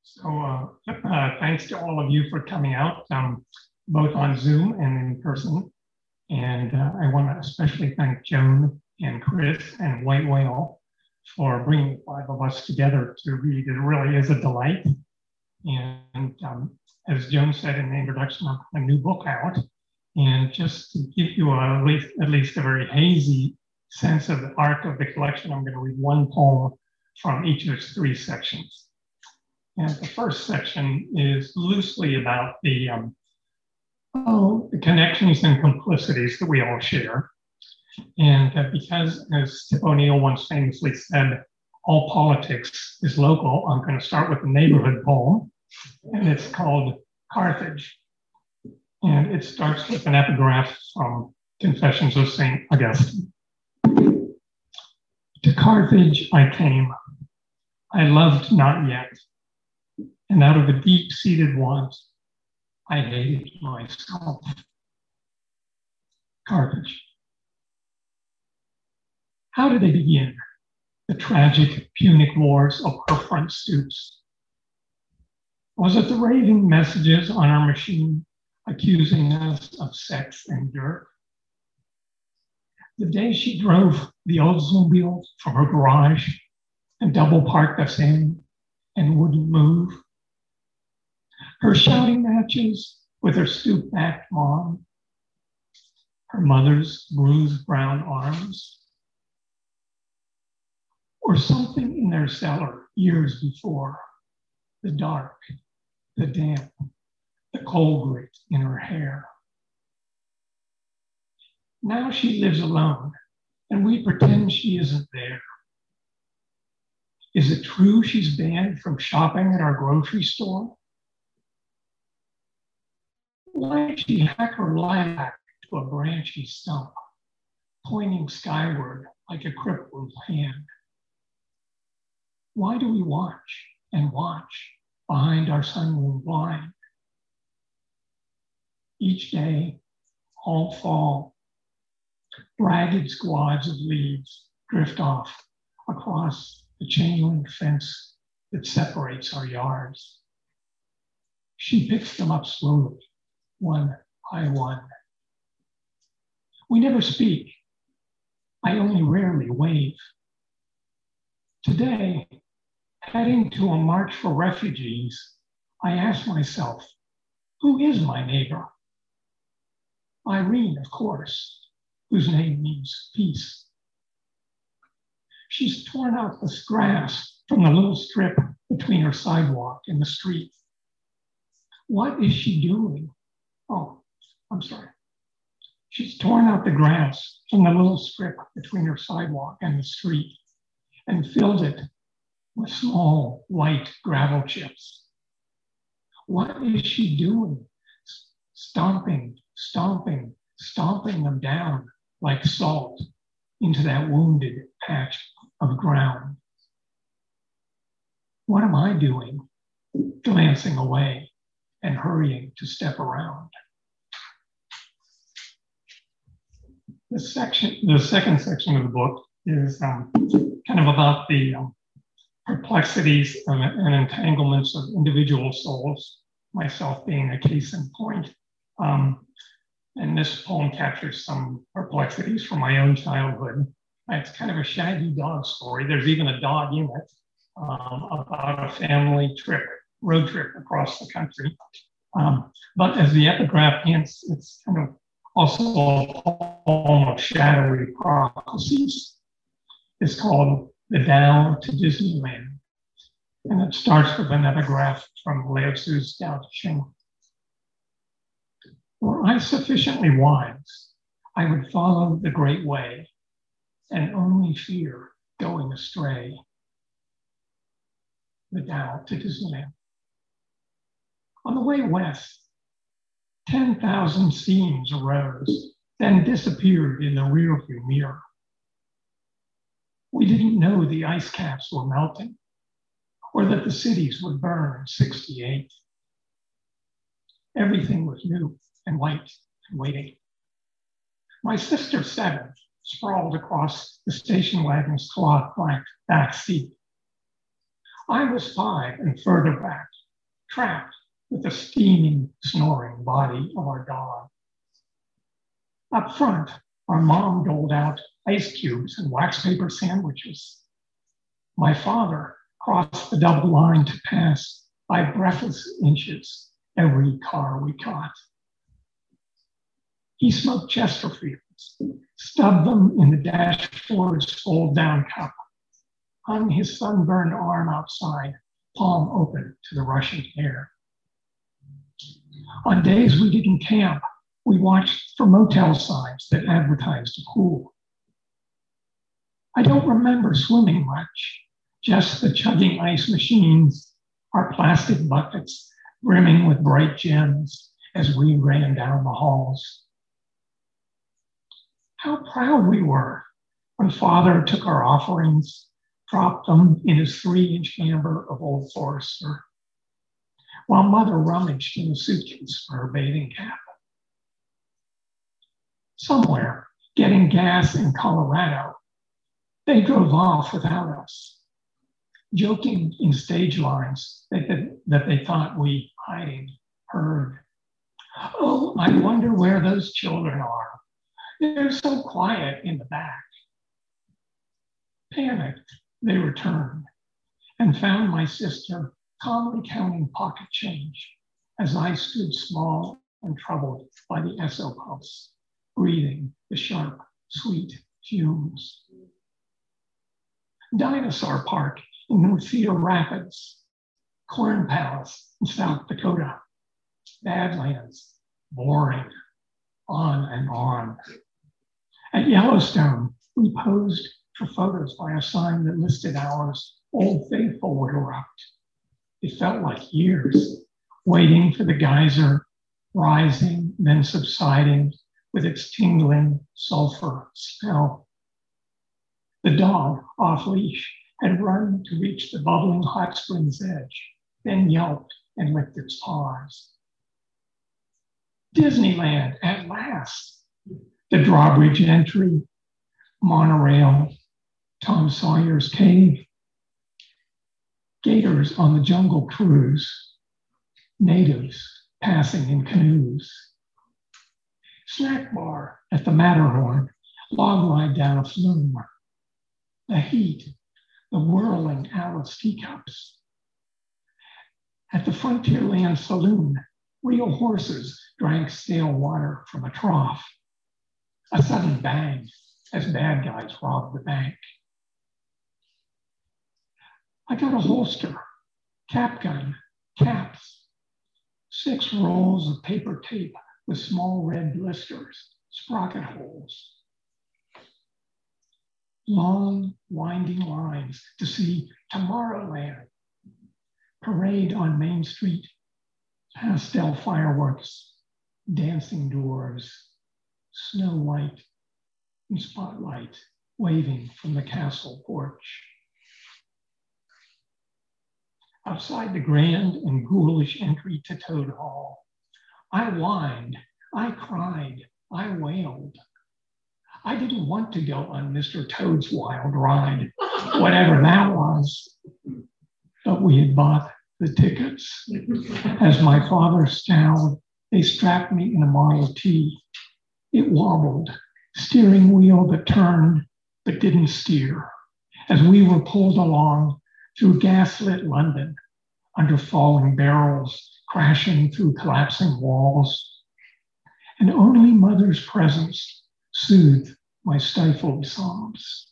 Thanks to all of you for coming out, both on Zoom and in person. And I want to especially thank Joan and Chris and White Whale for bringing the five of us together to read. It really is a delight. And as Joan said in the introduction, of a new book out. And just to give you at least a very hazy sense of the arc of the collection, I'm going to read one poem from each of its three sections. And the first section is loosely about the connections and complicities that we all share. And because, as Tip O'Neill once famously said, all politics is local, I'm going to start with a neighborhood poem, and it's called Carthage. And it starts with an epigraph from Confessions of St. Augustine. To Carthage I came, I loved not yet, and out of a deep-seated want, I hated myself. Carthage. How did they begin, the tragic Punic Wars of her front stoops? Was it the raving messages on our machine accusing us of sex and dirt? The day she drove the Oldsmobile from her garage and double parked us in and wouldn't move? Her shouting matches with her stoop-backed mom? Her mother's bruised brown arms? Or something in their cellar years before, the dark, the damp, the coal grit in her hair? Now she lives alone, and we pretend she isn't there. Is it true she's banned from shopping at our grocery store? Why did she hack her lilac to a branchy stump, pointing skyward like a crippled hand? Why do we watch and watch behind our sunroom blind? Each day, all fall, ragged squads of leaves drift off across the chain link fence that separates our yards. She picks them up slowly, one by one. We never speak. I only rarely wave. Today, heading to a march for refugees, I ask myself, who is my neighbor? Irene, of course, whose name means peace. She's torn out the grass from the little strip between her sidewalk and the street. What is she doing? Oh, I'm sorry. She's torn out the grass from the little strip between her sidewalk and the street and filled it with small white gravel chips. What is she doing? Stomping, stomping, stomping them down like salt into that wounded patch of ground. What am I doing? Glancing away and hurrying to step around. The second section of the book is kind of about the perplexities and entanglements of individual souls, myself being a case in point. And this poem captures some perplexities from my own childhood. It's kind of a shaggy dog story. There's even a dog in it about a family road trip across the country. But as the epigraph hints, it's kind of also a poem of shadowy prophecies. It's called The Tao to Disneyland. And it starts with an epigraph from Lao Tzu's Tao Te Ching. Were I sufficiently wise, I would follow the great way and only fear going astray. The Tao to Disneyland. On the way west, 10,000 scenes arose, then disappeared in the rearview mirror. We didn't know the ice caps were melting or that the cities would burn in '68. Everything was new and white and waiting. My sister, 7, sprawled across the station wagon's cloth-black back seat. I was 5 and further back, trapped with the steaming, snoring body of our dog. Up front, our mom doled out ice cubes and wax paper sandwiches. My father crossed the double line to pass by breathless inches every car we caught. He smoked Chesterfields, stubbed them in the dashboard's fold-down cup, hung his sunburned arm outside, palm open to the rushing air. On days we didn't camp, we watched for motel signs that advertised a pool. I don't remember swimming much, just the chugging ice machines, our plastic buckets brimming with bright gems as we ran down the halls. How proud we were when Father took our offerings, dropped them in his 3-inch hamper of Old Forester, while Mother rummaged in a suitcase for her bathing cap. Somewhere, getting gas in Colorado, they drove off without us, joking in stage lines that they thought we, hiding, heard. Oh, I wonder where those children are. They're so quiet in the back. Panicked, they returned and found my sister calmly counting pocket change as I stood small and troubled by the Esso pulse, breathing the sharp, sweet fumes. Dinosaur Park in Cedar Rapids, Corn Palace in South Dakota, Badlands, boring, on and on. At Yellowstone, we posed for photos by a sign that listed hours Old Faithful would erupt. It felt like years, waiting for the geyser, rising, then subsiding with its tingling sulfur smell. The dog, off leash, had run to reach the bubbling hot spring's edge, then yelped and licked its paws. Disneyland at last. The drawbridge entry, monorail, Tom Sawyer's Cave, gators on the Jungle Cruise, natives passing in canoes, snack bar at the Matterhorn, log ride down a flume, the heat, the whirling Alice teacups. At the Frontierland Saloon, real horses drank stale water from a trough. A sudden bang as bad guys robbed the bank. I got a holster, cap gun, caps, 6 rolls of paper tape with small red blisters, sprocket holes. Long, winding lines to see Tomorrowland, parade on Main Street, pastel fireworks, dancing doors, Snow White in spotlight waving from the castle porch. Outside the grand and ghoulish entry to Toad Hall, I whined, I cried, I wailed. I didn't want to go on Mr. Toad's wild ride, whatever that was, but we had bought the tickets. As my father scowled, they strapped me in a Model T. It wobbled, steering wheel that turned but didn't steer, as we were pulled along through gaslit London, under falling barrels, crashing through collapsing walls. And only Mother's presence soothed my stifled sobs.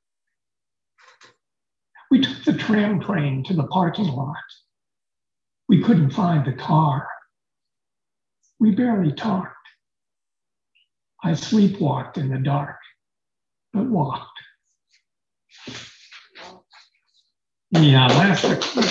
We took the tram train to the parking lot. We couldn't find the car. We barely talked. I sleepwalked in the dark, but walked. The last section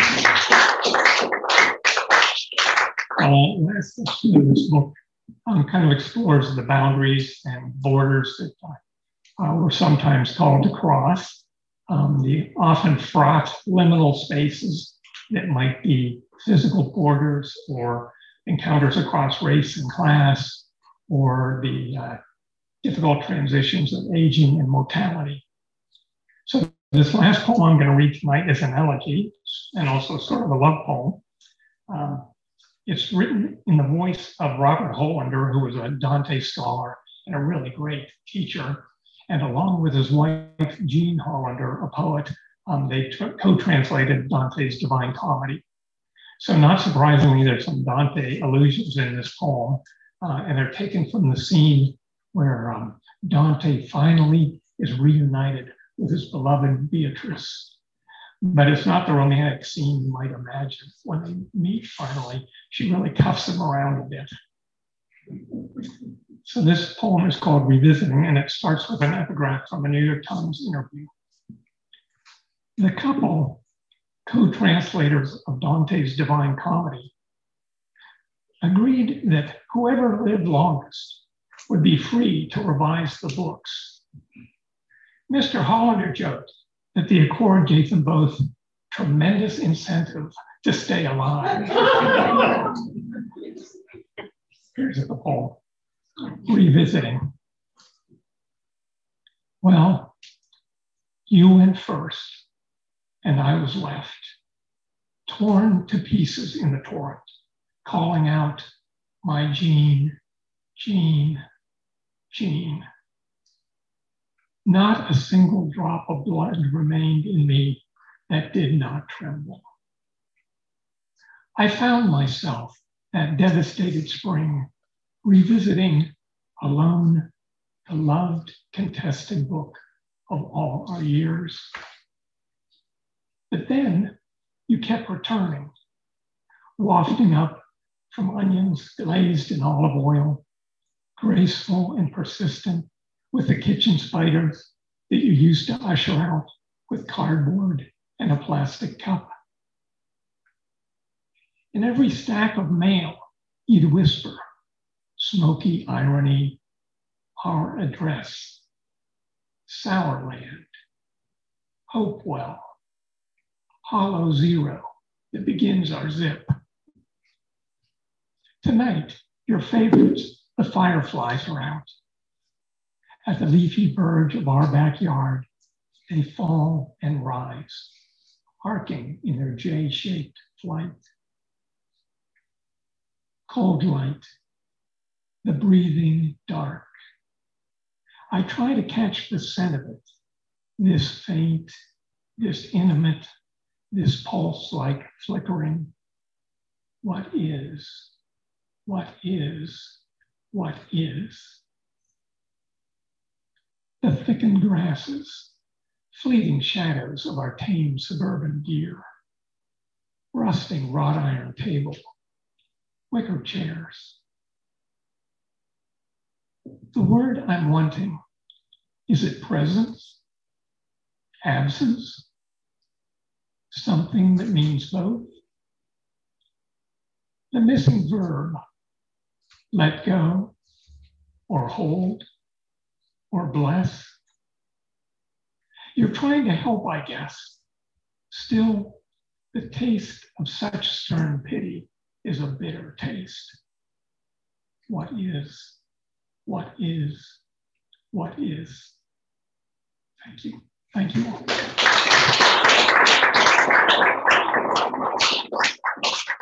of this book kind of explores the boundaries and borders that were sometimes called to cross, the often fraught liminal spaces that might be physical borders or encounters across race and class, or the difficult transitions of aging and mortality. So this last poem I'm going to read tonight is an elegy and also sort of a love poem. It's written in the voice of Robert Hollander, who was a Dante scholar and a really great teacher. And along with his wife, Jean Hollander, a poet, they co-translated Dante's Divine Comedy. So not surprisingly, there's some Dante allusions in this poem, and they're taken from the scene where Dante finally is reunited with his beloved Beatrice. But it's not the romantic scene you might imagine. When they meet finally, she really cuffs him around a bit. So this poem is called Revisiting, and it starts with an epigraph from a New York Times interview. The couple, co-translators of Dante's Divine Comedy, agreed that whoever lived longest would be free to revise the books. Mr. Hollander joked that the accord gave them both tremendous incentive to stay alive. Here's the poem, Revisiting. Well, you went first, and I was left, torn to pieces in the torrent, calling out, my Jean, Jean, Jean. Not a single drop of blood remained in me that did not tremble. I found myself that devastated spring, revisiting alone the loved, contested book of all our years. But then you kept returning, wafting up from onions glazed in olive oil, graceful and persistent with the kitchen spiders that you used to usher out with cardboard and a plastic cup. In every stack of mail, you'd whisper, smoky irony, our address, Sourland, Hopewell, Hollow Zero that begins our zip. Tonight, your favorites, the fireflies, are out. At the leafy verge of our backyard, they fall and rise, arcing in their J-shaped flight. Cold light, the breathing dark. I try to catch the scent of it, this faint, this intimate, this pulse-like flickering. What is, what is, what is? The thickened grasses, fleeting shadows of our tame suburban deer, rusting wrought iron table, wicker chairs. The word I'm wanting, is it presence, absence, something that means both? The missing verb, let go, or hold, or bless. You're trying to help, I guess. Still, the taste of such stern pity is a bitter taste. What is, what is, what is? Thank you. Thank you all.